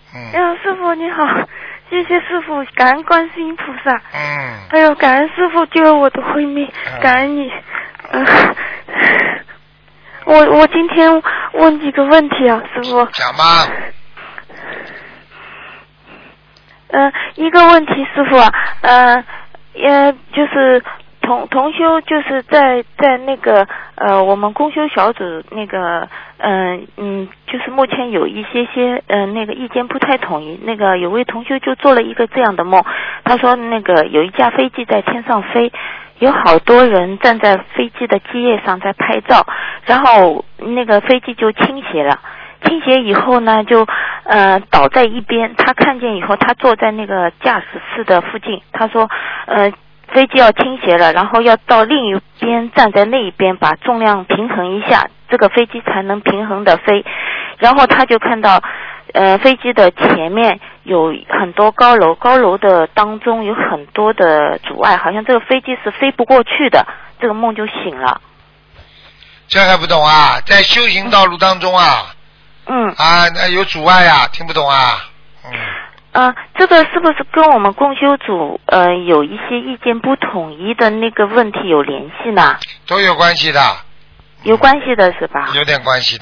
师傅你好，谢谢师傅，感恩观世音菩萨。还有感恩师傅救了我的慧命，感恩你。我今天问几个问题啊，师傅。 讲吧。 一个问题，师傅啊，就是同修，就是在那个我们共修小组那个就是目前有一些那个意见不太统一。那个有位同修就做了一个这样的梦，他说那个有一架飞机在天上飞，有好多人站在飞机的机翼上在拍照，然后那个飞机就倾斜了。倾斜以后呢，就倒在一边。他看见以后，他坐在那个驾驶室的附近。他说，飞机要倾斜了，然后要到另一边，站在那一边，把重量平衡一下，这个飞机才能平衡的飞。然后他就看到，飞机的前面有很多高楼，高楼的当中有很多的阻碍，好像这个飞机是飞不过去的。这个梦就醒了。 这还不懂啊？在修行道路当中啊。那有阻碍啊，听不懂啊。 这个是不是跟我们共修组有一些意见不统一的那个问题有联系呢？ 都有关系的。 有关系的是吧？ 有点关系的。